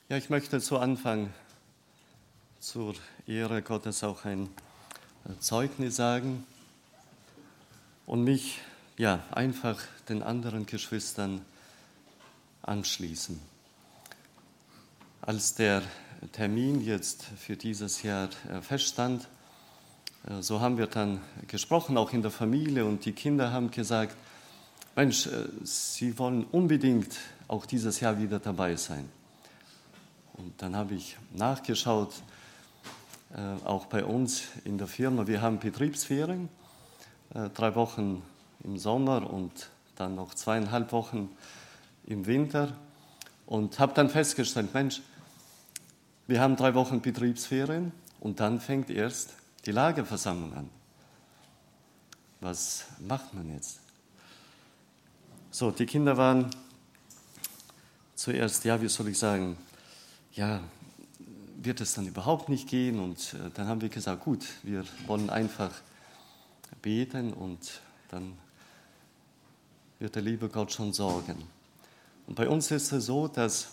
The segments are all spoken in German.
Ja, ich möchte zu Anfang zur Ehre Gottes auch ein Zeugnis sagen und mich einfach den anderen Geschwistern anschließen. Als der Termin jetzt für dieses Jahr feststand, so haben wir dann gesprochen, auch in der Familie, und die Kinder haben gesagt, Mensch, sie wollen unbedingt auch dieses Jahr wieder dabei sein. Und dann habe ich nachgeschaut, auch bei uns in der Firma, wir haben Betriebsferien, 3 Wochen im Sommer und dann noch 2,5 Wochen im Winter, und habe dann festgestellt, Mensch, wir haben 3 Wochen Betriebsferien und dann fängt erst die Lagerversammlung an. Was macht man jetzt? So, die Kinder waren zuerst, wie soll ich sagen, wird es dann überhaupt nicht gehen? Und dann haben wir gesagt, gut, wir wollen einfach beten und dann wird der liebe Gott schon sorgen. Und bei uns ist es so, dass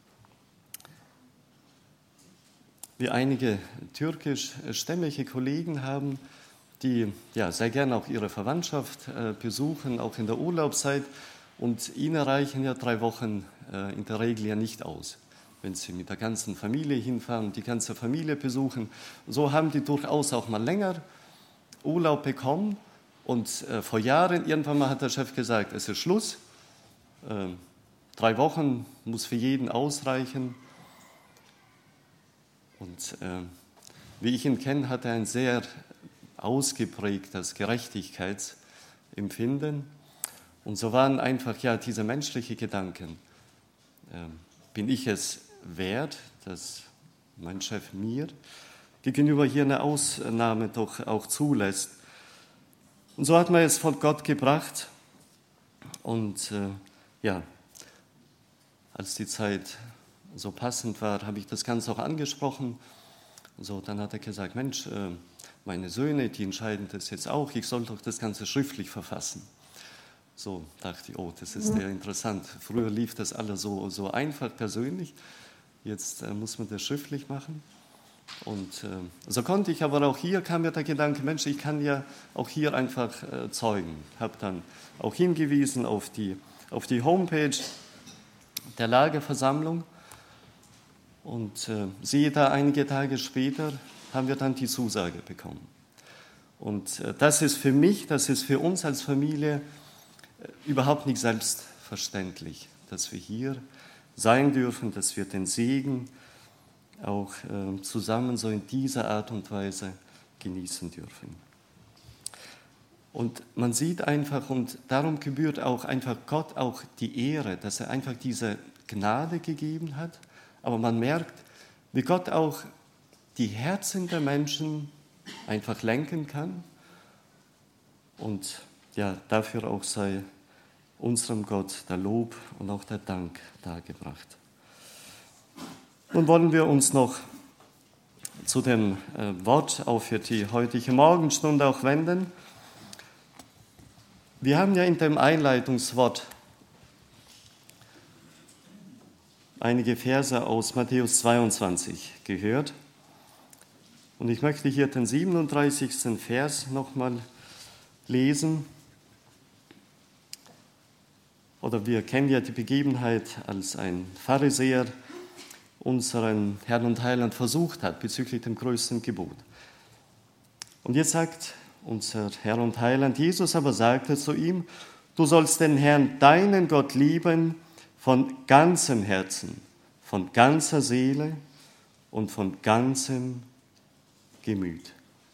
wir einige türkischstämmige Kollegen haben, die sehr gerne auch ihre Verwandtschaft besuchen, auch in der Urlaubszeit. Und ihnen reichen 3 Wochen in der Regel ja nicht aus, wenn sie mit der ganzen Familie hinfahren und die ganze Familie besuchen. So haben die durchaus auch mal länger Urlaub bekommen. Und vor Jahren, irgendwann mal hat der Chef gesagt, es ist Schluss. 3 Wochen muss für jeden ausreichen. Und wie ich ihn kenne, hat er ein sehr ausgeprägtes Gerechtigkeitsempfinden. Und so waren einfach diese menschlichen Gedanken. Bin ich es wert, dass mein Chef mir gegenüber hier eine Ausnahme doch auch zulässt? Und so hat man es von Gott gebracht. Und als die Zeit so passend war, habe ich das Ganze auch angesprochen. So, dann hat er gesagt, Mensch, meine Söhne, die entscheiden das jetzt auch, ich soll doch das Ganze schriftlich verfassen. So dachte ich, das ist sehr interessant. Früher lief das alles so einfach persönlich, jetzt muss man das schriftlich machen. Und so konnte ich, aber auch hier kam mir der Gedanke, Mensch, ich kann ja auch hier einfach zeugen. Habe dann auch hingewiesen auf die Homepage der Lagerversammlung. Und siehe da, einige Tage später haben wir dann die Zusage bekommen. Und das ist für mich, das ist für uns als Familie überhaupt nicht selbstverständlich, dass wir hier sein dürfen, dass wir den Segen auch zusammen so in dieser Art und Weise genießen dürfen. Und man sieht einfach, und darum gebührt auch einfach Gott auch die Ehre, dass er einfach diese Gnade gegeben hat. Aber man merkt, wie Gott auch die Herzen der Menschen einfach lenken kann. Und dafür auch sei unserem Gott der Lob und auch der Dank dargebracht. Nun wollen wir uns noch zu dem Wort auch für die heutige Morgenstunde auch wenden. Wir haben ja in dem Einleitungswort einige Verse aus Matthäus 22 gehört. Und ich möchte hier den 37. Vers nochmal lesen. Oder wir kennen ja die Begebenheit, als ein Pharisäer unseren Herrn und Heiland versucht hat bezüglich dem größten Gebot. Und jetzt sagt unser Herr und Heiland, Jesus aber sagte zu ihm, du sollst den Herrn, deinen Gott lieben, von ganzem Herzen, von ganzer Seele und von ganzem Gemüt.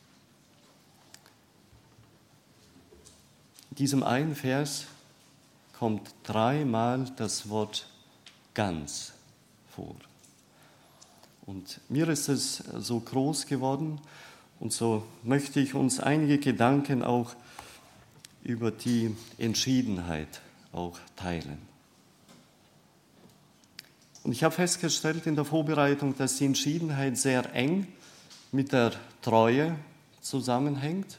In diesem einen Vers kommt 3-mal das Wort ganz vor. Und mir ist es so groß geworden, und so möchte ich uns einige Gedanken auch über die Entschiedenheit auch teilen. Und ich habe festgestellt in der Vorbereitung, dass die Entschiedenheit sehr eng mit der Treue zusammenhängt.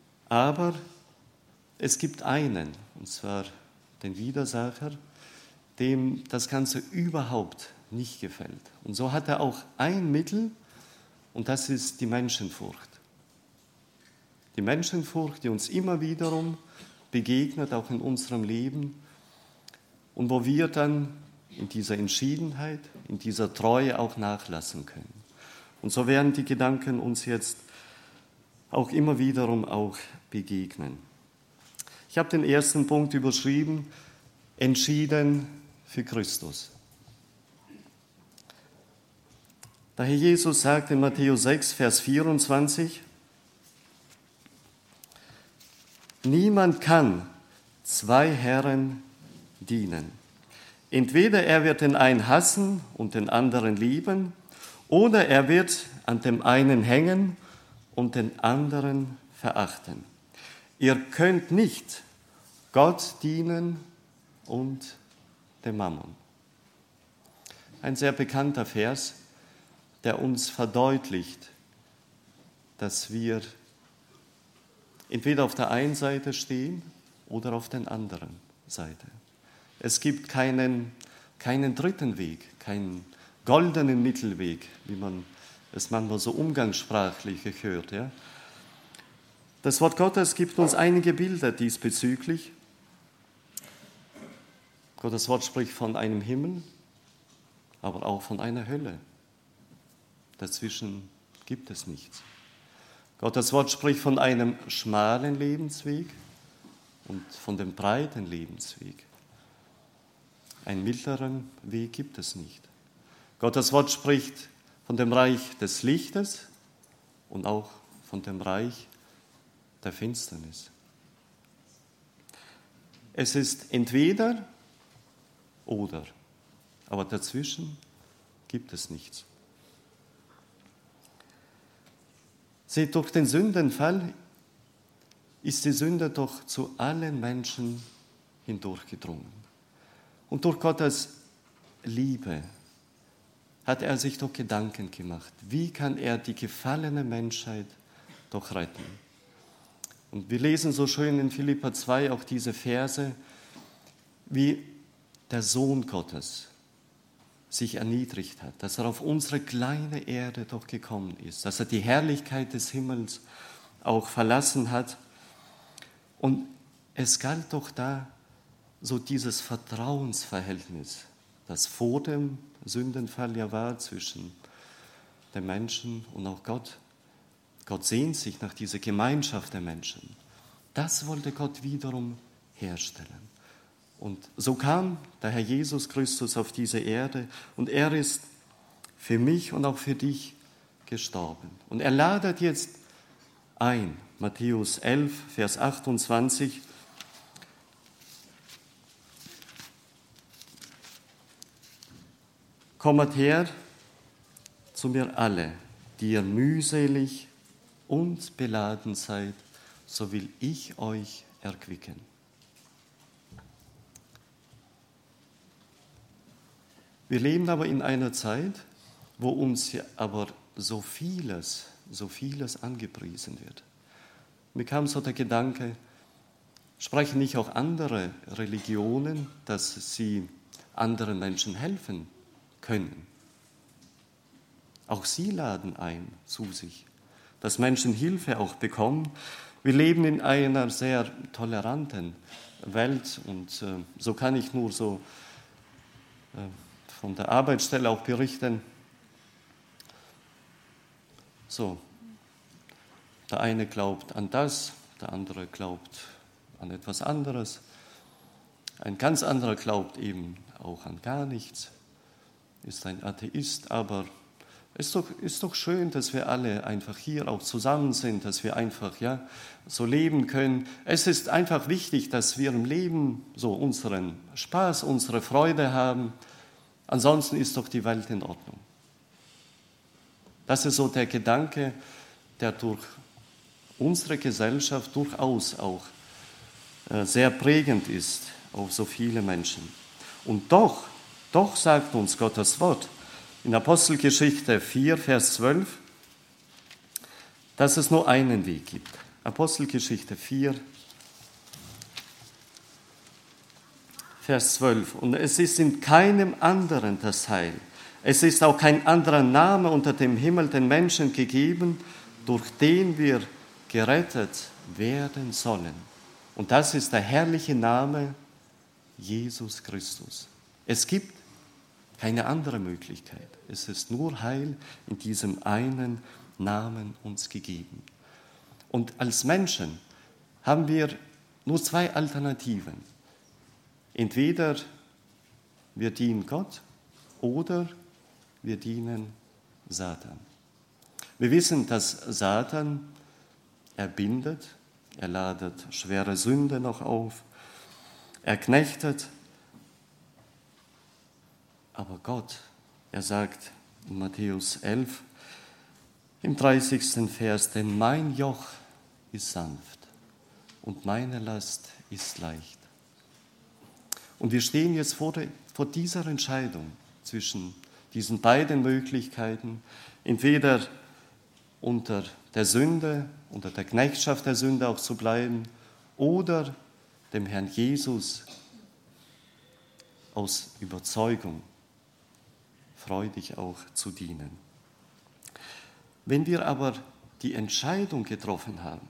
Aber es gibt einen, und zwar den Widersacher, dem das Ganze überhaupt nicht gefällt. Und so hat er auch ein Mittel, und das ist die Menschenfurcht. Die Menschenfurcht, die uns immer wiederum begegnet, auch in unserem Leben, und wo wir dann in dieser Entschiedenheit, in dieser Treue auch nachlassen können. Und so werden die Gedanken uns jetzt auch immer wiederum auch begegnen. Ich habe den ersten Punkt überschrieben, entschieden für Christus. Der Herr Jesus sagt in Matthäus 6, Vers 24, niemand kann zwei Herren dienen. Entweder er wird den einen hassen und den anderen lieben, oder er wird an dem einen hängen und den anderen verachten. Ihr könnt nicht Gott dienen und dem Mammon. Ein sehr bekannter Vers, der uns verdeutlicht, dass wir entweder auf der einen Seite stehen oder auf der anderen Seite. Es gibt keinen dritten Weg, keinen goldenen Mittelweg, wie man es manchmal so umgangssprachlich hört. Ja? Das Wort Gottes gibt uns einige Bilder diesbezüglich. Gottes Wort spricht von einem Himmel, aber auch von einer Hölle. Dazwischen gibt es nichts. Gottes Wort spricht von einem schmalen Lebensweg und von dem breiten Lebensweg. Einen mittleren Weg gibt es nicht. Gottes Wort spricht von dem Reich des Lichtes und auch von dem Reich der Finsternis. Es ist entweder oder, aber dazwischen gibt es nichts. Seht, durch den Sündenfall ist die Sünde doch zu allen Menschen hindurchgedrungen. Und durch Gottes Liebe hat er sich doch Gedanken gemacht, wie kann er die gefallene Menschheit doch retten. Und wir lesen so schön in Philipper 2 auch diese Verse, wie der Sohn Gottes sich erniedrigt hat, dass er auf unsere kleine Erde doch gekommen ist, dass er die Herrlichkeit des Himmels auch verlassen hat. Und es galt doch da so dieses Vertrauensverhältnis, das vor dem Sündenfall ja war zwischen dem Menschen und auch Gott. Gott sehnt sich nach dieser Gemeinschaft der Menschen. Das wollte Gott wiederum herstellen. Und so kam der Herr Jesus Christus auf diese Erde und er ist für mich und auch für dich gestorben. Und er ladet jetzt ein, Matthäus 11, Vers 28, kommet her zu mir alle, die ihr mühselig und beladen seid, so will ich euch erquicken. Wir leben aber in einer Zeit, wo uns aber so vieles angepriesen wird. Mir kam so der Gedanke, sprechen nicht auch andere Religionen, dass sie anderen Menschen helfen können? Auch sie laden ein zu sich, dass Menschen Hilfe auch bekommen. Wir leben in einer sehr toleranten Welt und so kann ich nur so von der Arbeitsstelle auch berichten. So, der eine glaubt an das, der andere glaubt an etwas anderes. Ein ganz anderer glaubt eben auch an gar nichts, ist ein Atheist, aber es ist doch schön, dass wir alle einfach hier auch zusammen sind, dass wir einfach so leben können. Es ist einfach wichtig, dass wir im Leben so unseren Spaß, unsere Freude haben. Ansonsten ist doch die Welt in Ordnung. Das ist so der Gedanke, der durch unsere Gesellschaft durchaus auch sehr prägend ist auf so viele Menschen. Und doch sagt uns Gottes Wort in Apostelgeschichte 4, Vers 12, dass es nur einen Weg gibt. Apostelgeschichte 4, Vers 12. Und es ist in keinem anderen das Heil. Es ist auch kein anderer Name unter dem Himmel den Menschen gegeben, durch den wir gerettet werden sollen. Und das ist der herrliche Name Jesus Christus. Es gibt keine andere Möglichkeit. Es ist nur Heil in diesem einen Namen uns gegeben. Und als Menschen haben wir nur zwei Alternativen. Entweder wir dienen Gott oder wir dienen Satan. Wir wissen, dass Satan, er bindet, er ladet schwere Sünde noch auf, er knechtet. Aber Gott, er sagt in Matthäus 11, im 30. Vers, denn mein Joch ist sanft und meine Last ist leicht. Und wir stehen jetzt vor dieser Entscheidung zwischen diesen beiden Möglichkeiten, entweder unter der Sünde, unter der Knechtschaft der Sünde auch zu bleiben oder dem Herrn Jesus aus Überzeugung freudig auch zu dienen. Wenn wir aber die Entscheidung getroffen haben,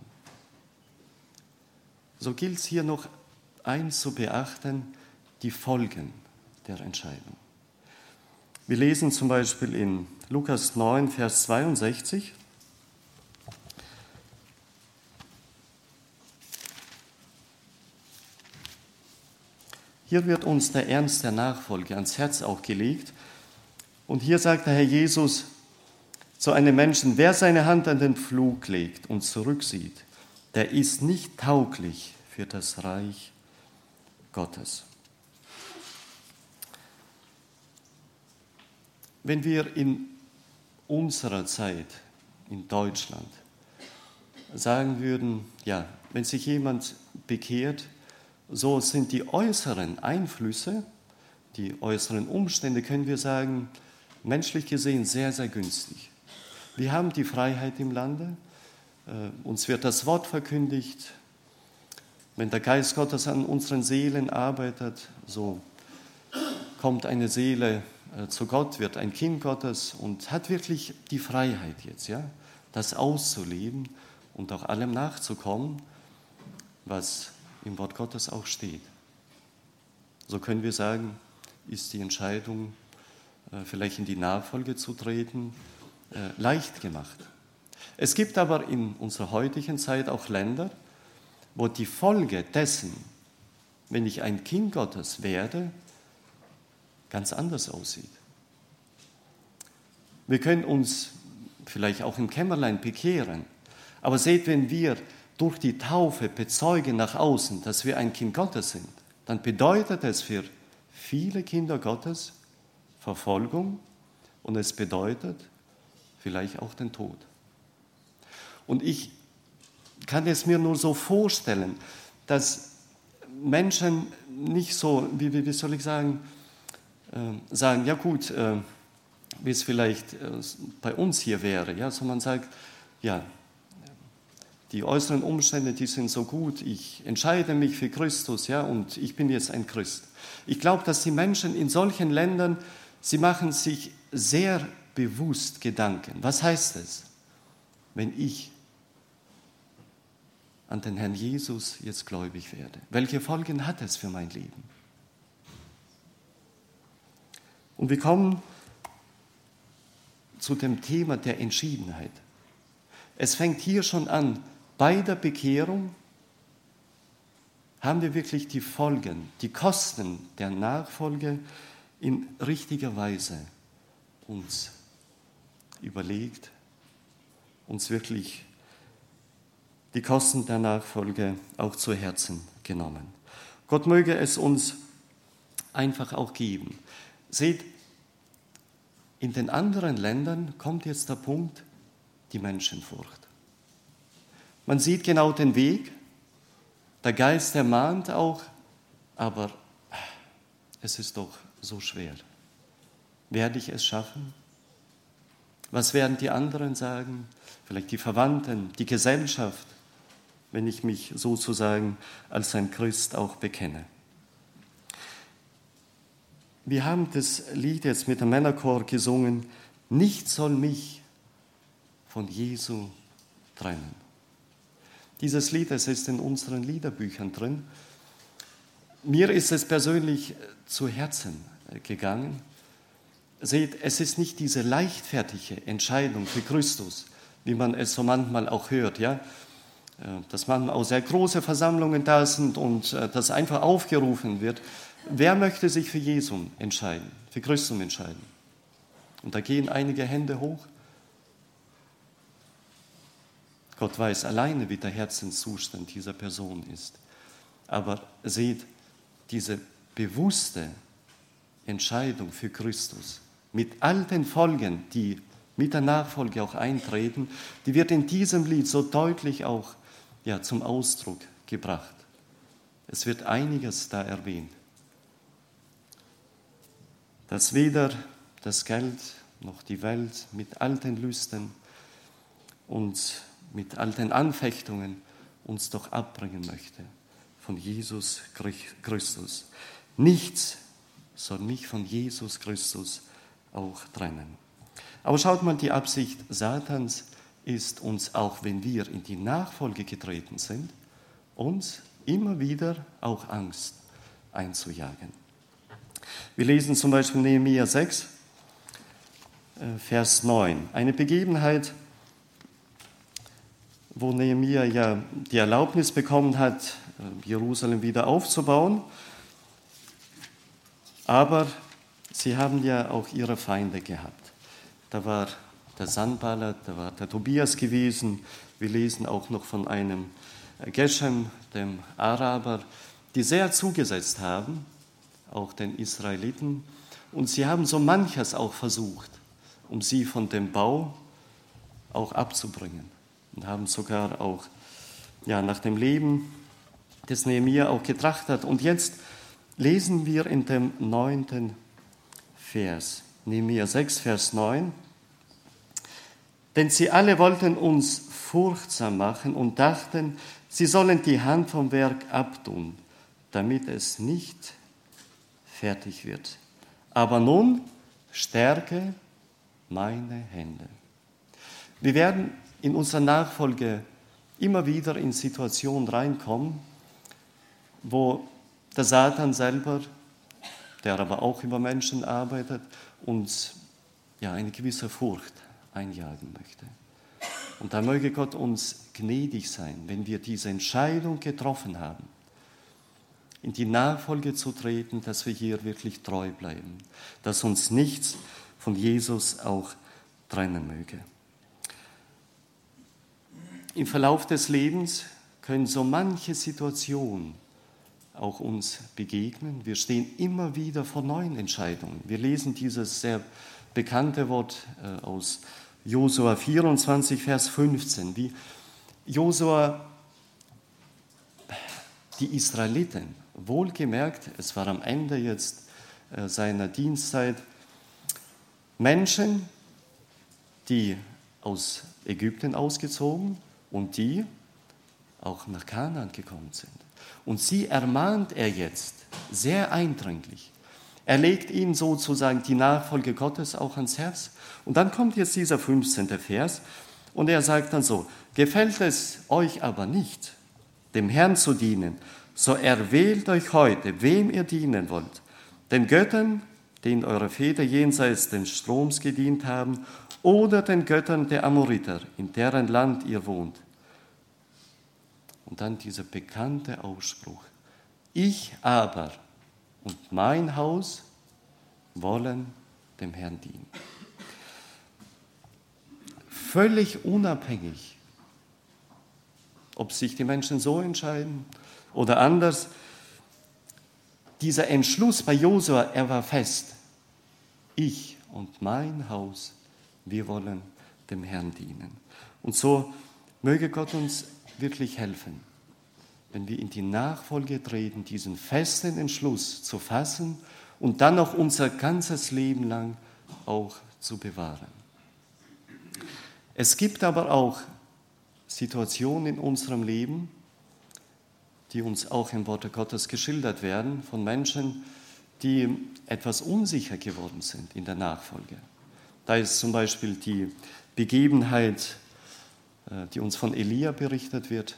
so gilt es hier noch eins zu beachten, die Folgen der Entscheidung. Wir lesen zum Beispiel in Lukas 9, Vers 62. Hier wird uns der Ernst der Nachfolge ans Herz auch gelegt. Und hier sagt der Herr Jesus zu einem Menschen, wer seine Hand an den Pflug legt und zurücksieht, der ist nicht tauglich für das Reich Gottes. Wenn wir in unserer Zeit in Deutschland sagen würden, ja, wenn sich jemand bekehrt, so sind die äußeren Einflüsse, die äußeren Umstände, können wir sagen, menschlich gesehen sehr, sehr günstig. Wir haben die Freiheit im Lande, uns wird das Wort verkündigt. Wenn der Geist Gottes an unseren Seelen arbeitet, so kommt eine Seele zu Gott, wird ein Kind Gottes und hat wirklich die Freiheit jetzt, ja, das auszuleben und auch allem nachzukommen, was im Wort Gottes auch steht. So können wir sagen, ist die Entscheidung, vielleicht in die Nachfolge zu treten, leicht gemacht. Es gibt aber in unserer heutigen Zeit auch Länder, wo die Folge dessen, wenn ich ein Kind Gottes werde, ganz anders aussieht. Wir können uns vielleicht auch im Kämmerlein bekehren, aber seht, wenn wir durch die Taufe bezeugen nach außen, dass wir ein Kind Gottes sind, dann bedeutet es für viele Kinder Gottes Verfolgung und es bedeutet vielleicht auch den Tod. Und ich kann es mir nur so vorstellen, dass Menschen nicht so, wie soll ich sagen, ja gut, wie es vielleicht bei uns hier wäre, ja, sondern man sagt, ja, die äußeren Umstände, die sind so gut, ich entscheide mich für Christus, ja, und ich bin jetzt ein Christ. Ich glaube, dass die Menschen in solchen Ländern, sie machen sich sehr bewusst Gedanken. Was heißt es, wenn ich an den Herrn Jesus jetzt gläubig werde? Welche Folgen hat es für mein Leben? Und wir kommen zu dem Thema der Entschiedenheit. Es fängt hier schon an, bei der Bekehrung haben wir wirklich die Folgen, die Kosten der Nachfolge in richtiger Weise uns überlegt, uns wirklich die Kosten der Nachfolge auch zu Herzen genommen. Gott möge es uns einfach auch geben. Seht, in den anderen Ländern kommt jetzt der Punkt, die Menschenfurcht. Man sieht genau den Weg, der Geist ermahnt auch, aber es ist doch so schwer. Werde ich es schaffen? Was werden die anderen sagen? Vielleicht die Verwandten, die Gesellschaft, wenn ich mich sozusagen als ein Christ auch bekenne. Wir haben das Lied jetzt mit dem Männerchor gesungen, nichts soll mich von Jesu trennen. Dieses Lied, es ist in unseren Liederbüchern drin. Mir ist es persönlich zu Herzen gegangen. Seht, es ist nicht diese leichtfertige Entscheidung für Christus, wie man es so manchmal auch hört, ja, dass manchmal auch sehr große Versammlungen da sind und das einfach aufgerufen wird. Wer möchte sich für Jesus entscheiden, für Christus entscheiden? Und da gehen einige Hände hoch. Gott weiß alleine, wie der Herzenszustand dieser Person ist. Aber seht, diese bewusste Entscheidung für Christus mit all den Folgen, die mit der Nachfolge auch eintreten, die wird in diesem Lied so deutlich auch zum Ausdruck gebracht. Es wird einiges da erwähnt. Dass weder das Geld noch die Welt mit all den Lüsten und mit all den Anfechtungen uns doch abbringen möchte von Jesus Christus. Nichts soll mich von Jesus Christus auch trennen. Aber schaut mal, die Absicht Satans ist uns, auch wenn wir in die Nachfolge getreten sind, uns immer wieder auch Angst einzujagen. Wir lesen zum Beispiel Nehemia 6, Vers 9. Eine Begebenheit, wo Nehemia ja die Erlaubnis bekommen hat, Jerusalem wieder aufzubauen. Aber sie haben ja auch ihre Feinde gehabt. Da war der Sanballat, da war der Tobias gewesen. Wir lesen auch noch von einem Geshem, dem Araber, die sehr zugesetzt haben, auch den Israeliten. Und sie haben so manches auch versucht, um sie von dem Bau auch abzubringen. Und haben sogar auch nach dem Leben des Nehemia auch getrachtet. Und jetzt lesen wir in dem 9. Vers, Nehemia 6, Vers 9. Denn sie alle wollten uns furchtsam machen und dachten, sie sollen die Hand vom Werk abtun, damit es nicht fertig wird. Aber nun stärke meine Hände. Wir werden in unserer Nachfolge immer wieder in Situationen reinkommen, wo der Satan selber, der aber auch über Menschen arbeitet, uns eine gewisse Furcht einjagen möchte. Und da möge Gott uns gnädig sein, wenn wir diese Entscheidung getroffen haben, in die Nachfolge zu treten, dass wir hier wirklich treu bleiben, dass uns nichts von Jesus auch trennen möge. Im Verlauf des Lebens können so manche Situationen auch uns begegnen. Wir stehen immer wieder vor neuen Entscheidungen. Wir lesen dieses sehr bekannte Wort aus Josua 24, Vers 15, wie Josua die Israeliten, wohlgemerkt, es war am Ende jetzt seiner Dienstzeit, Menschen, die aus Ägypten ausgezogen und die auch nach Kanaan gekommen sind. Und sie ermahnt er jetzt sehr eindringlich. Er legt ihnen sozusagen die Nachfolge Gottes auch ans Herz. Und dann kommt jetzt dieser 15. Vers und er sagt dann so, gefällt es euch aber nicht, dem Herrn zu dienen, so erwählt euch heute, wem ihr dienen wollt, den Göttern, denen eure Väter jenseits des Stroms gedient haben, oder den Göttern der Amoriter, in deren Land ihr wohnt. Und dann dieser bekannte Ausspruch, ich aber und mein Haus wollen dem Herrn dienen. Völlig unabhängig, ob sich die Menschen so entscheiden oder anders, dieser Entschluss bei Josua, er war fest. Ich und mein Haus, wir wollen dem Herrn dienen. Und so möge Gott uns wirklich helfen, wenn wir in die Nachfolge treten, diesen festen Entschluss zu fassen und dann auch unser ganzes Leben lang auch zu bewahren. Es gibt aber auch Situationen in unserem Leben, die uns auch im Worte Gottes geschildert werden, von Menschen, die etwas unsicher geworden sind in der Nachfolge. Da ist zum Beispiel die Begebenheit, die uns von Elia berichtet wird.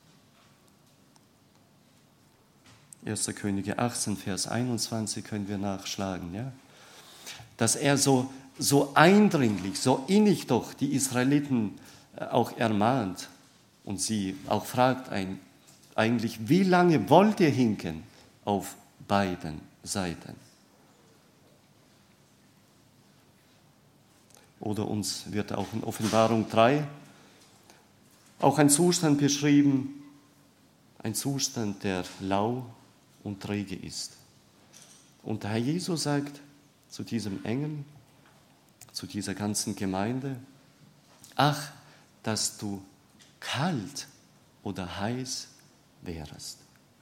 1. Könige 18, Vers 21 können wir nachschlagen. Ja? Dass er so eindringlich, so innig doch die Israeliten auch ermahnt und sie auch fragt eigentlich, wie lange wollt ihr hinken auf beiden Seiten? Oder uns wird auch in Offenbarung 3 auch ein Zustand beschrieben, ein Zustand, der lau und träge ist. Und der Herr Jesus sagt zu diesem Engel, zu dieser ganzen Gemeinde, ach, dass du kalt oder heiß wärest.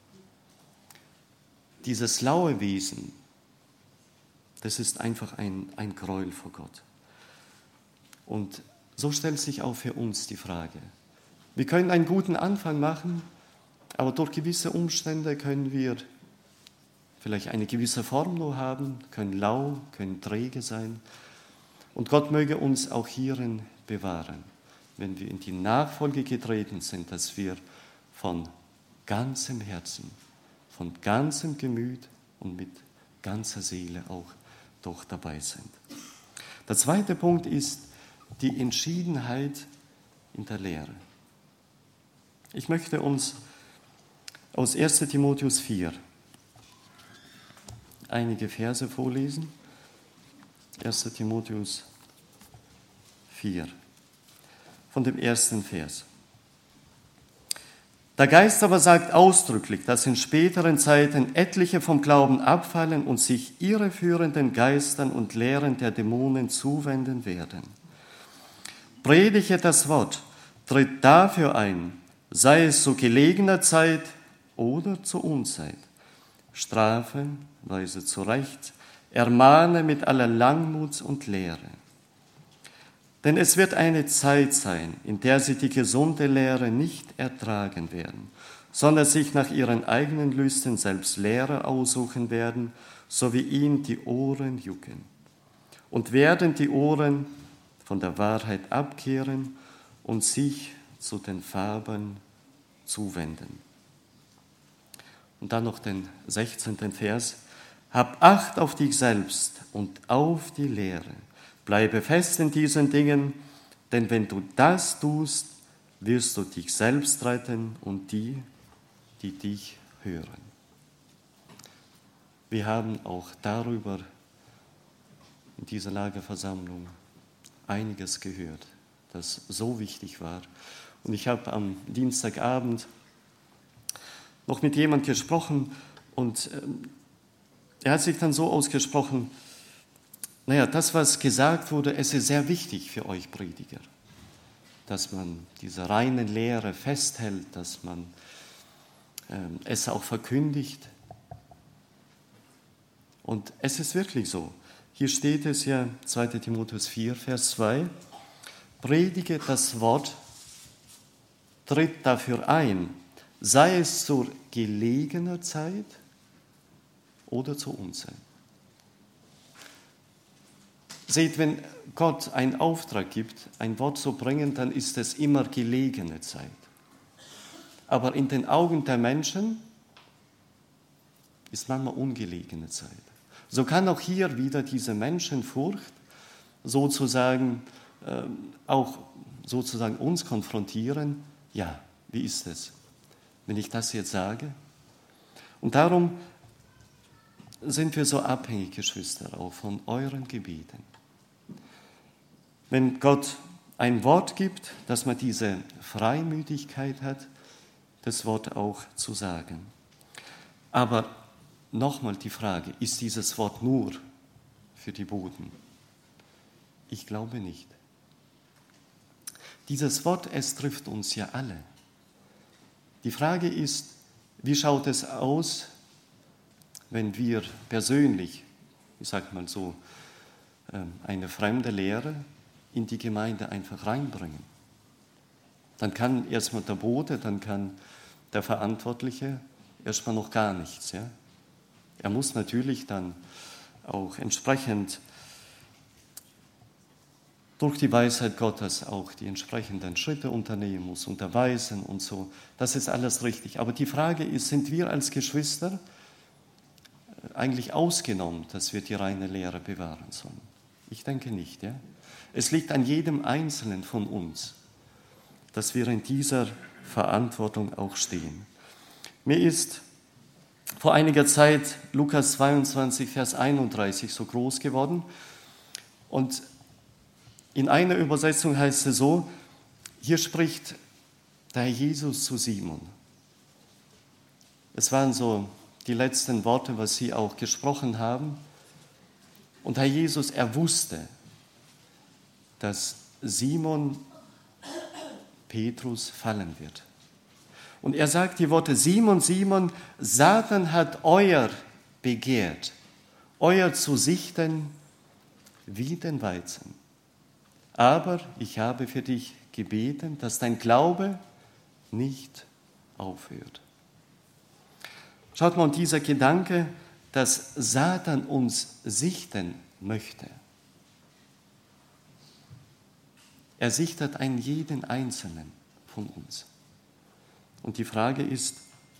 Dieses laue Wesen, das ist einfach ein Gräuel vor Gott. Und so stellt sich auch für uns die Frage, wir können einen guten Anfang machen, aber durch gewisse Umstände können wir vielleicht eine gewisse Form nur haben, können lau, können träge sein. Und Gott möge uns auch hierin bewahren, wenn wir in die Nachfolge getreten sind, dass wir von ganzem Herzen, von ganzem Gemüt und mit ganzer Seele auch doch dabei sind. Der zweite Punkt ist die Entschiedenheit in der Lehre. Ich möchte uns aus 1. Timotheus 4 einige Verse vorlesen. 1. Timotheus 4, von dem ersten Vers. Der Geist aber sagt ausdrücklich, dass in späteren Zeiten etliche vom Glauben abfallen und sich irreführenden Geistern und Lehren der Dämonen zuwenden werden. Predige das Wort, tritt dafür ein, sei es zu gelegener Zeit oder zur Unzeit. Strafe, weise zurecht, ermahne mit aller Langmut und Lehre. Denn es wird eine Zeit sein, in der sie die gesunde Lehre nicht ertragen werden, sondern sich nach ihren eigenen Lüsten selbst Lehrer aussuchen werden, so wie ihnen die Ohren jucken. Und werden die Ohren von der Wahrheit abkehren und sich zu den Fabeln zuwenden. Und dann noch den 16. Vers. Hab Acht auf dich selbst und auf die Lehre. Bleibe fest in diesen Dingen, denn wenn du das tust, wirst du dich selbst retten und die, die dich hören. Wir haben auch darüber in dieser Lagerversammlung einiges gehört, das so wichtig war. Und ich habe am Dienstagabend noch mit jemandem gesprochen und er hat sich dann so ausgesprochen, das, was gesagt wurde, es ist sehr wichtig für euch Prediger, dass man diese reine Lehre festhält, dass man es auch verkündigt. Und es ist wirklich so. Hier steht es ja, 2. Timotheus 4, Vers 2, predige das Wort, tritt dafür ein, sei es zur gelegener Zeit oder zur Unzeit. Seht, wenn Gott einen Auftrag gibt, ein Wort zu bringen, dann ist es immer gelegene Zeit. Aber in den Augen der Menschen ist manchmal ungelegene Zeit. So kann auch hier wieder diese Menschenfurcht sozusagen auch sozusagen uns konfrontieren. Ja, wie ist es, wenn ich das jetzt sage? Und darum sind wir so abhängig, Geschwister, auch von euren Gebeten. Wenn Gott ein Wort gibt, dass man diese Freimütigkeit hat, das Wort auch zu sagen. Aber nochmal die Frage, ist dieses Wort nur für die Boden? Ich glaube nicht. Dieses Wort, es trifft uns ja alle. Die Frage ist, wie schaut es aus, wenn wir persönlich, ich sage mal so, eine fremde Lehre in die Gemeinde einfach reinbringen? Dann kann erstmal der Bote, dann kann der Verantwortliche erstmal noch gar nichts. Ja? Er muss natürlich dann auch entsprechend durch die Weisheit Gottes auch die entsprechenden Schritte unternehmen muss, unterweisen und so. Das ist alles richtig. Aber die Frage ist, sind wir als Geschwister eigentlich ausgenommen, dass wir die reine Lehre bewahren sollen? Ich denke nicht. Ja? Es liegt an jedem Einzelnen von uns, dass wir in dieser Verantwortung auch stehen. Mir ist vor einiger Zeit Lukas 22, Vers 31 so groß geworden und in einer Übersetzung heißt es so, hier spricht der Herr Jesus zu Simon. Es waren so die letzten Worte, was sie auch gesprochen haben. Und Herr Jesus, er wusste, dass Simon Petrus fallen wird. Und er sagt die Worte, Simon, Simon, Satan hat euer begehrt, euer zu sichten wie den Weizen. Aber ich habe für dich gebeten, dass dein Glaube nicht aufhört. Schaut mal, und dieser Gedanke, dass Satan uns sichten möchte. Er sichtet einen jeden Einzelnen von uns. Und die Frage ist,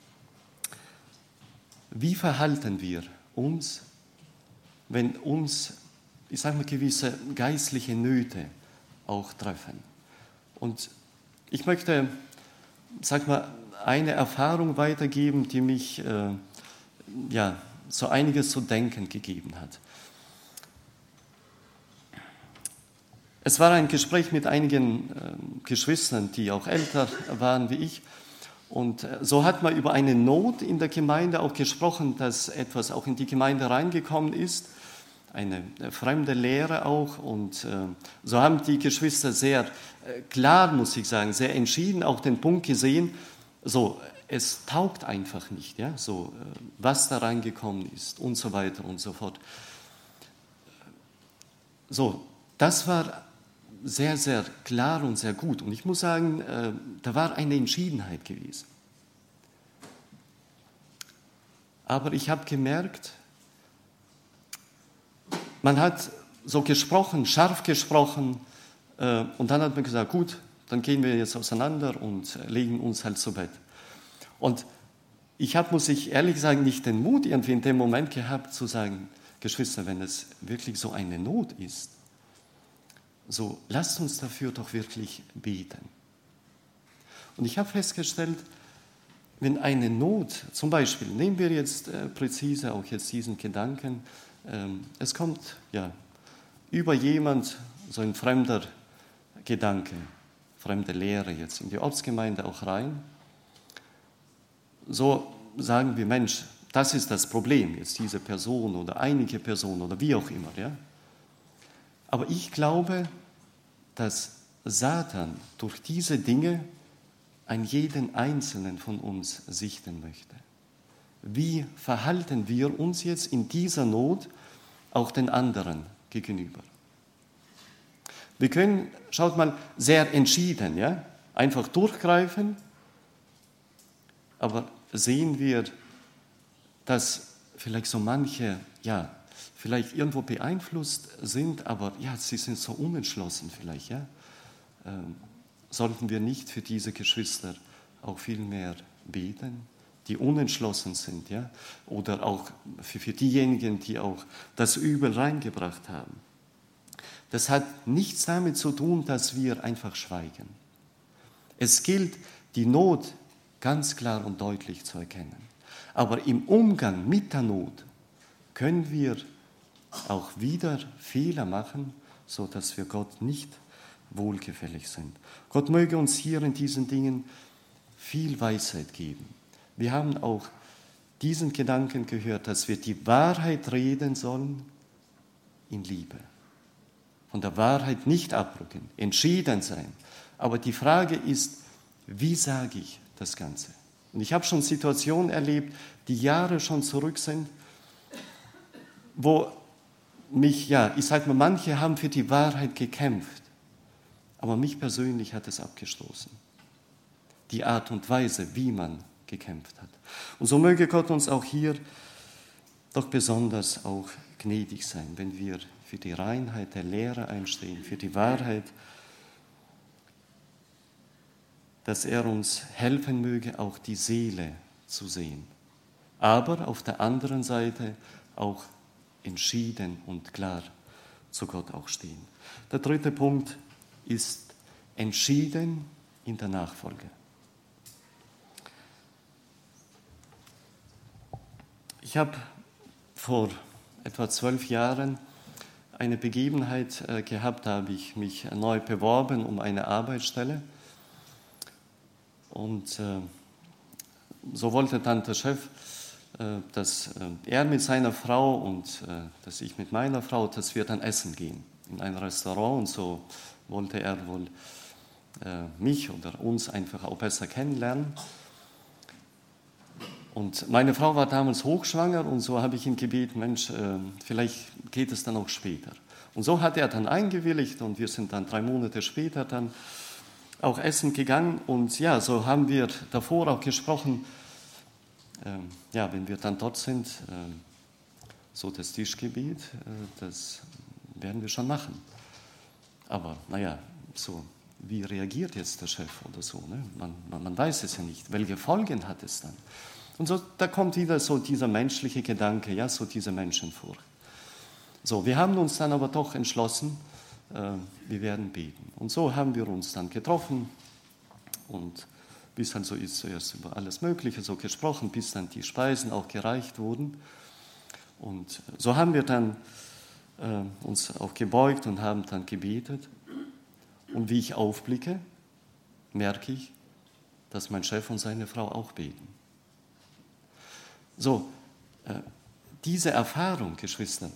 wie verhalten wir uns, wenn uns, ich sage mal, gewisse geistliche Nöte auch treffen? Und ich möchte, sag mal, eine Erfahrung weitergeben, die mich so einiges zu denken gegeben hat. Es war ein Gespräch mit einigen Geschwistern, die auch älter waren wie ich. Und so hat man über eine Not in der Gemeinde auch gesprochen, dass etwas auch in die Gemeinde reingekommen ist, eine fremde Lehre auch. Und so haben die Geschwister sehr klar, muss ich sagen, sehr entschieden auch den Punkt gesehen, so, es taugt einfach nicht, ja, so, was da reingekommen ist und so weiter und so fort. So, das war sehr, sehr klar und sehr gut. Und ich muss sagen, da war eine Entschiedenheit gewesen. Aber ich habe gemerkt, man hat so gesprochen, scharf gesprochen, und dann hat man gesagt, gut, dann gehen wir jetzt auseinander und legen uns halt zu Bett. Und ich habe, muss ich ehrlich sagen, nicht den Mut irgendwie in dem Moment gehabt zu sagen, Geschwister, wenn es wirklich so eine Not ist, so lasst uns dafür doch wirklich beten. Und ich habe festgestellt, wenn eine Not, zum Beispiel, nehmen wir jetzt präzise auch jetzt diesen Gedanken, es kommt ja über jemand so ein fremder Gedanke, fremde Lehre jetzt in die Ortsgemeinde auch rein. So sagen wir, Mensch, das ist das Problem, jetzt diese Person oder einige Personen oder wie auch immer. Ja? Aber ich glaube, dass Satan durch diese Dinge einen jeden Einzelnen von uns sichten möchte. Wie verhalten wir uns jetzt in dieser Not auch den anderen gegenüber? Wir können, schaut mal, sehr entschieden, ja, einfach durchgreifen, aber sehen wir, dass vielleicht so manche, ja, vielleicht irgendwo beeinflusst sind, aber ja, sie sind so unentschlossen vielleicht, ja. Sollten wir nicht für diese Geschwister auch viel mehr beten, die unentschlossen sind, ja, oder auch für diejenigen, die auch das Übel reingebracht haben. Das hat nichts damit zu tun, dass wir einfach schweigen. Es gilt, die Not ganz klar und deutlich zu erkennen. Aber im Umgang mit der Not können wir auch wieder Fehler machen, sodass wir Gott nicht wohlgefällig sind. Gott möge uns hier in diesen Dingen viel Weisheit geben. Wir haben auch diesen Gedanken gehört, dass wir die Wahrheit reden sollen in Liebe. Von der Wahrheit nicht abrücken, entschieden sein. Aber die Frage ist, wie sage ich das Ganze? Und ich habe schon Situationen erlebt, die Jahre schon zurück sind, wo mich, ja, ich sage mal, manche haben für die Wahrheit gekämpft, aber mich persönlich hat es abgestoßen. Die Art und Weise, wie man gekämpft hat. Und so möge Gott uns auch hier doch besonders auch gnädig sein, wenn wir für die Reinheit der Lehre einstehen, für die Wahrheit, dass er uns helfen möge, auch die Seele zu sehen. Aber auf der anderen Seite auch entschieden und klar zu Gott auch stehen. Der dritte Punkt ist entschieden in der Nachfolge. Ich habe vor etwa 12 Jahren eine Begebenheit gehabt, da habe ich mich neu beworben um eine Arbeitsstelle. Und so wollte dann der Chef, dass er mit seiner Frau und dass ich mit meiner Frau, dass wir dann essen gehen in ein Restaurant. Und so wollte er wohl mich oder uns einfach auch besser kennenlernen. Und meine Frau war damals hochschwanger und so habe ich ihn gebeten, Mensch, vielleicht geht es dann auch später. Und so hat er dann eingewilligt und wir sind dann 3 Monate später dann auch essen gegangen. Und ja, so haben wir davor auch gesprochen, ja, wenn wir dann dort sind, so das Tischgebet, das werden wir schon machen. Aber naja, so, wie reagiert jetzt der Chef oder so? Ne? Man weiß es ja nicht. Welche Folgen hat es dann? Und so, da kommt wieder so dieser menschliche Gedanke, ja, so diese Menschenfurcht. So, wir haben uns dann aber doch entschlossen, wir werden beten. Und so haben wir uns dann getroffen und wie es dann so ist, zuerst über alles Mögliche so gesprochen, bis dann die Speisen auch gereicht wurden. Und so haben wir dann uns auch gebeugt und haben dann gebetet. Und wie ich aufblicke, merke ich, dass mein Chef und seine Frau auch beten. So, diese Erfahrung, Geschwister,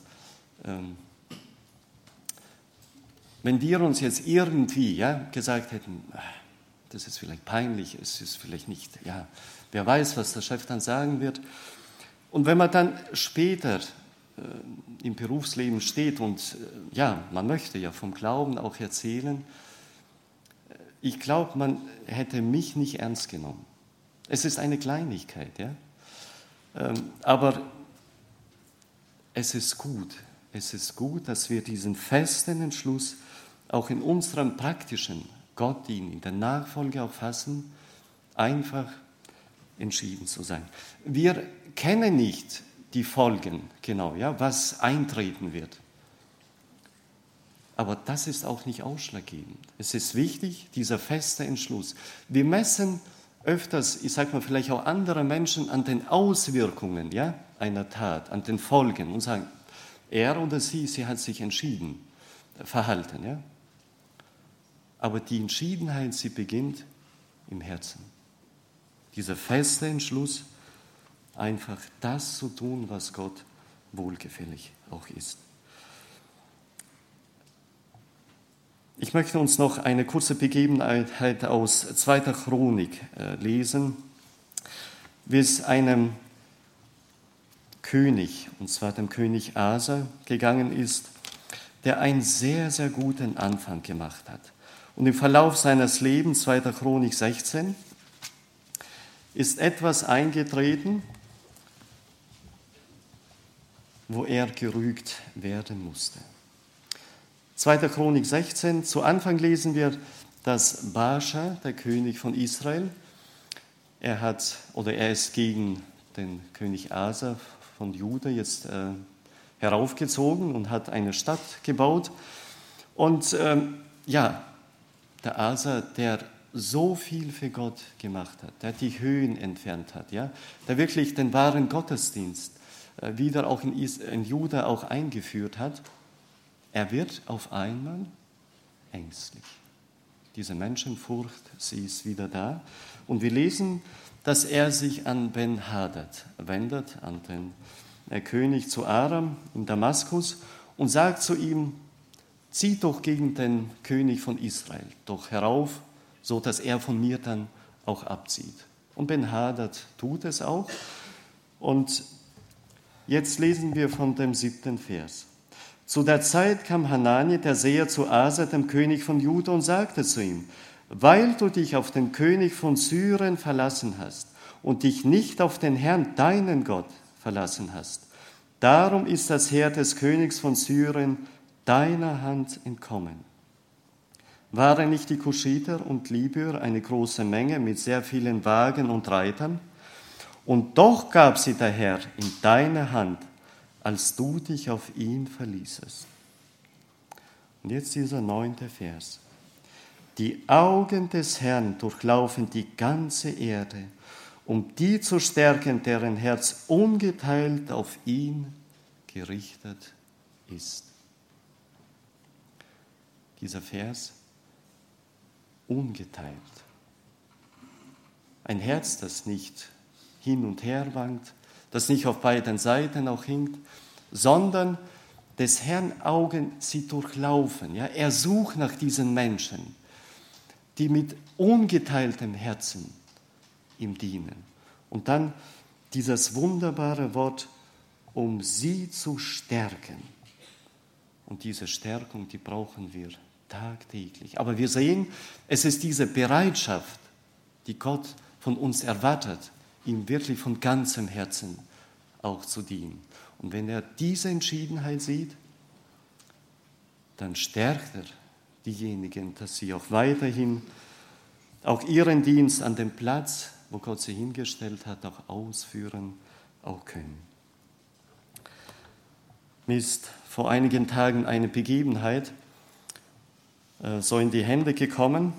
wenn wir uns jetzt irgendwie gesagt hätten, das ist vielleicht peinlich, es ist vielleicht nicht, ja, wer weiß, was der Chef dann sagen wird. Und wenn man dann später im Berufsleben steht und ja, man möchte ja vom Glauben auch erzählen, ich glaube, man hätte mich nicht ernst genommen. Es ist eine Kleinigkeit, ja. Aber es ist gut, dass wir diesen festen Entschluss auch in unserem praktischen Gottdienst, in der Nachfolge auch fassen, einfach entschieden zu sein. Wir kennen nicht die Folgen genau, ja, was eintreten wird. Aber das ist auch nicht ausschlaggebend. Es ist wichtig, dieser feste Entschluss. Wir messen öfters, ich sage mal, vielleicht auch andere Menschen an den Auswirkungen einer Tat, an den Folgen und sagen, er oder sie hat sich entschieden, verhalten. Ja? Aber die Entschiedenheit, sie beginnt im Herzen. Dieser feste Entschluss, einfach das zu tun, was Gott wohlgefällig auch ist. Ich möchte uns noch eine kurze Begebenheit aus 2. Chronik lesen, wie es einem König, und zwar dem König Asa, gegangen ist, der einen sehr, sehr guten Anfang gemacht hat. Und im Verlauf seines Lebens, 2. Chronik 16, ist etwas eingetreten, wo er gerügt werden musste. 2. Chronik 16, zu Anfang lesen wir, dass Baascha, der König von Israel, er ist gegen den König Asa von Juda jetzt heraufgezogen und hat eine Stadt gebaut. Und der Asa, der so viel für Gott gemacht hat, der die Höhen entfernt hat, der wirklich den wahren Gottesdienst wieder auch in Juda auch eingeführt hat, er wird auf einmal ängstlich. Diese Menschenfurcht, sie ist wieder da. Und wir lesen, dass er sich an Ben-Hadad wendet, an den König zu Aram in Damaskus und sagt zu ihm, zieh doch gegen den König von Israel doch herauf, so dass er von mir dann auch abzieht. Und Ben-Hadad tut es auch. Und jetzt lesen wir von dem 7. Vers. Zu der Zeit kam Hanani, der Seher, zu Asa, dem König von Juda, und sagte zu ihm, weil du dich auf den König von Syrien verlassen hast und dich nicht auf den Herrn, deinen Gott, verlassen hast, Darum ist das Heer des Königs von Syrien deiner Hand entkommen. Waren nicht die Kuschiter und Libyer eine große Menge mit sehr vielen Wagen und Reitern? Und doch gab sie der Herr in deine Hand, als du dich auf ihn verließest. Und jetzt dieser 9. Vers. Die Augen des Herrn durchlaufen die ganze Erde, um die zu stärken, deren Herz ungeteilt auf ihn gerichtet ist. Dieser Vers, ungeteilt. Ein Herz, das nicht hin und her wankt, das nicht auf beiden Seiten auch hinkt, sondern des Herrn Augen sie durchlaufen. Ja? Er sucht nach diesen Menschen, die mit ungeteiltem Herzen ihm dienen. Und dann dieses wunderbare Wort, um sie zu stärken. Und diese Stärkung, die brauchen wir tagtäglich. Aber wir sehen, es ist diese Bereitschaft, die Gott von uns erwartet, ihm wirklich von ganzem Herzen auch zu dienen. Und wenn er diese Entschiedenheit sieht, dann stärkt er diejenigen, dass sie auch weiterhin auch ihren Dienst an dem Platz, wo Gott sie hingestellt hat, auch ausführen auch können. Mir ist vor einigen Tagen eine Begebenheit so in die Hände gekommen,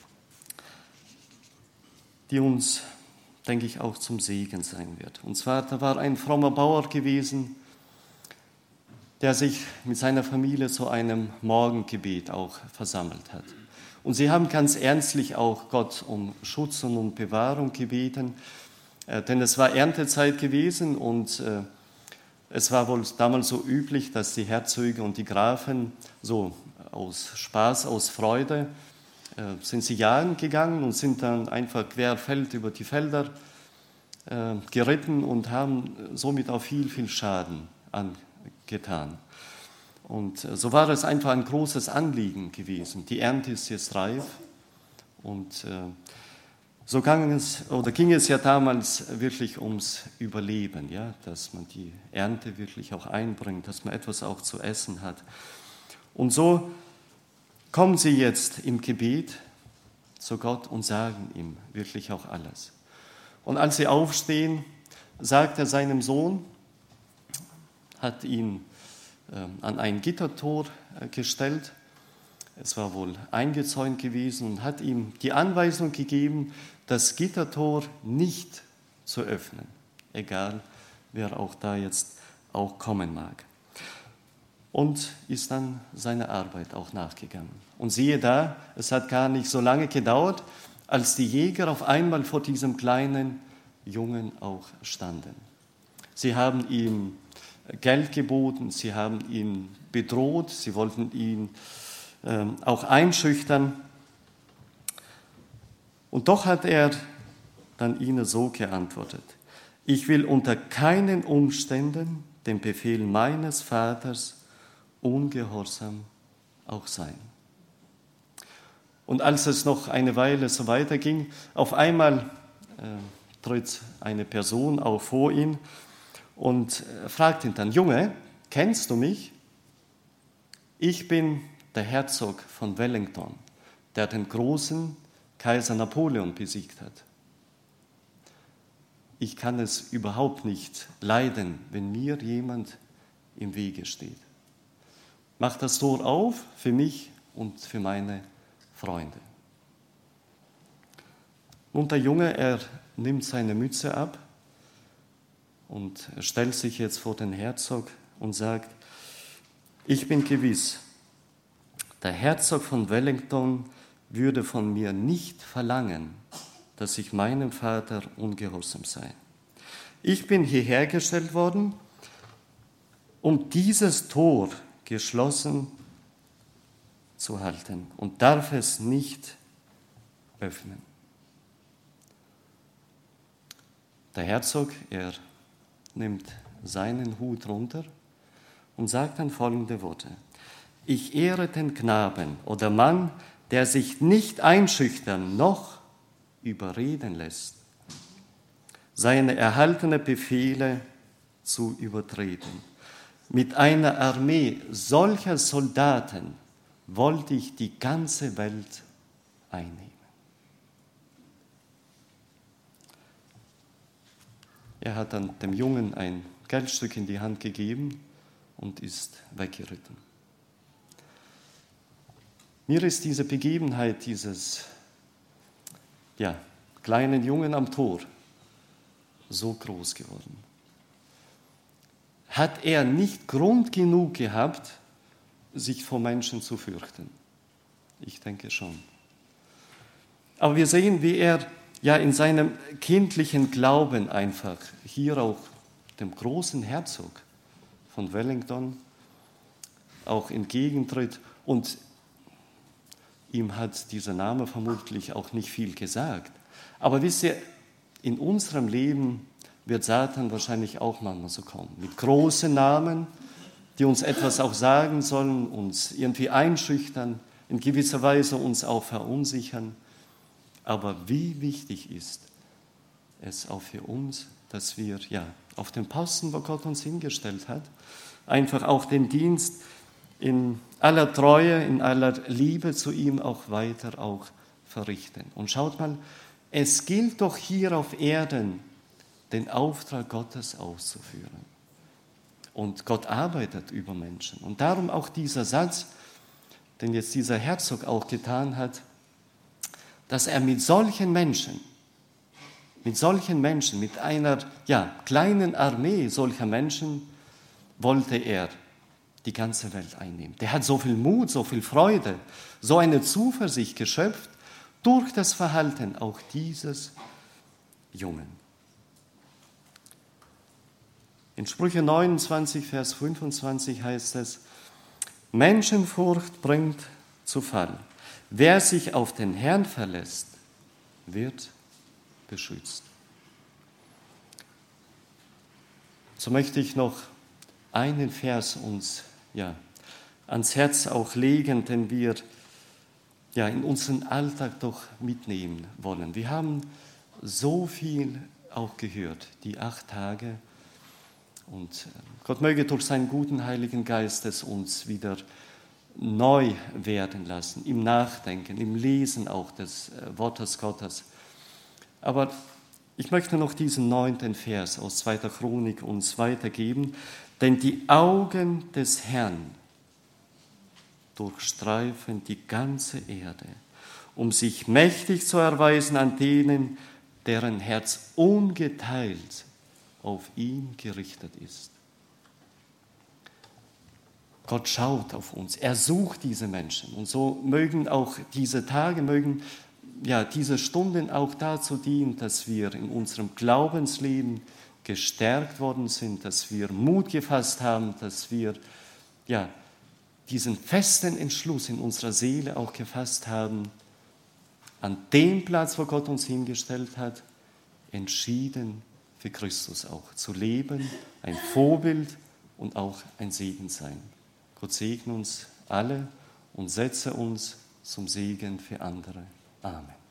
die uns, denke ich, auch zum Segen sein wird. Und zwar, da war ein frommer Bauer gewesen, der sich mit seiner Familie zu einem Morgengebet auch versammelt hat. Und sie haben ganz ernstlich auch Gott um Schutz und um Bewahrung gebeten, denn es war Erntezeit gewesen und es war wohl damals so üblich, dass die Herzöge und die Grafen so aus Spaß, aus Freude, sind sie jagen gegangen und sind dann einfach querfeld über die Felder geritten und haben somit auch viel, viel Schaden angetan. Und so war es einfach ein großes Anliegen gewesen. Die Ernte ist jetzt reif und so ging es ja damals wirklich ums Überleben, ja, dass man die Ernte wirklich auch einbringt, dass man etwas auch zu essen hat. Und so kommen sie jetzt im Gebet zu Gott und sagen ihm wirklich auch alles. Und als sie aufstehen, sagt er seinem Sohn, hat ihn an ein Gittertor gestellt, es war wohl eingezäunt gewesen, und hat ihm die Anweisung gegeben, das Gittertor nicht zu öffnen, egal wer auch da jetzt auch kommen mag. Und ist dann seiner Arbeit auch nachgegangen. Und siehe da, es hat gar nicht so lange gedauert, als die Jäger auf einmal vor diesem kleinen Jungen auch standen. Sie haben ihm Geld geboten, sie haben ihn bedroht, sie wollten ihn auch einschüchtern. Und doch hat er dann ihnen so geantwortet: Ich will unter keinen Umständen dem Befehl meines Vaters ungehorsam auch sein. Und als es noch eine Weile so weiterging, auf einmal tritt eine Person auch vor ihn und fragt ihn dann: Junge, kennst du mich? Ich bin der Herzog von Wellington, der den großen Kaiser Napoleon besiegt hat. Ich kann es überhaupt nicht leiden, wenn mir jemand im Wege steht. Mach das Tor auf für mich und für meine Freunde. Und der Junge, er nimmt seine Mütze ab und er stellt sich jetzt vor den Herzog und sagt: Ich bin gewiss, der Herzog von Wellington würde von mir nicht verlangen, dass ich meinem Vater ungehorsam sei. Ich bin hierher gestellt worden, um dieses Tor geschlossen zu halten und darf es nicht öffnen. Der Herzog, er nimmt seinen Hut runter und sagt dann folgende Worte: Ich ehre den Knaben oder Mann, der sich nicht einschüchtern noch überreden lässt, seine erhaltenen Befehle zu übertreten. mit einer Armee solcher Soldaten wollte ich die ganze Welt einnehmen. Er hat dann dem Jungen ein Geldstück in die Hand gegeben und ist weggeritten. Mir ist diese Begebenheit dieses kleinen Jungen am Tor so groß geworden. Hat er nicht Grund genug gehabt, sich vor Menschen zu fürchten? Ich denke schon. Aber wir sehen, wie er in seinem kindlichen Glauben einfach hier auch dem großen Herzog von Wellington auch entgegentritt. Und ihm hat dieser Name vermutlich auch nicht viel gesagt. Aber wisst ihr, in unserem Leben wird Satan wahrscheinlich auch manchmal so kommen. Mit großen Namen, die uns etwas auch sagen sollen, uns irgendwie einschüchtern, in gewisser Weise uns auch verunsichern. Aber wie wichtig ist es auch für uns, dass wir auf dem Posten, wo Gott uns hingestellt hat, einfach auch den Dienst in aller Treue, in aller Liebe zu ihm auch weiter auch verrichten. Und schaut mal, es gilt doch hier auf Erden, den Auftrag Gottes auszuführen. Und Gott arbeitet über Menschen. Und darum auch dieser Satz, den jetzt dieser Herzog auch getan hat, dass er mit solchen Menschen, mit einer kleinen Armee solcher Menschen, wollte er die ganze Welt einnehmen. Der hat so viel Mut, so viel Freude, so eine Zuversicht geschöpft durch das Verhalten auch dieses Jungen. In Sprüche 29, Vers 25 heißt es, Menschenfurcht bringt zu Fall. Wer sich auf den Herrn verlässt, wird beschützt. So möchte ich noch einen Vers uns ans Herz auch legen, den wir in unseren Alltag doch mitnehmen wollen. Wir haben so viel auch gehört, die 8 Tage. Und Gott möge durch seinen guten Heiligen Geist es uns wieder neu werden lassen, im Nachdenken, im Lesen auch des Wortes Gottes. Aber ich möchte noch diesen 9. Vers aus 2. Chronik uns weitergeben. Denn die Augen des Herrn durchstreifen die ganze Erde, um sich mächtig zu erweisen an denen, deren Herz ungeteilt auf ihn gerichtet ist. Gott schaut auf uns, er sucht diese Menschen. Und so mögen auch diese Tage, diese Stunden auch dazu dienen, dass wir in unserem Glaubensleben gestärkt worden sind, dass wir Mut gefasst haben, dass wir diesen festen Entschluss in unserer Seele auch gefasst haben, an dem Platz, wo Gott uns hingestellt hat, entschieden für Christus auch zu leben, ein Vorbild und auch ein Segen sein. Gott segne uns alle und setze uns zum Segen für andere. Amen.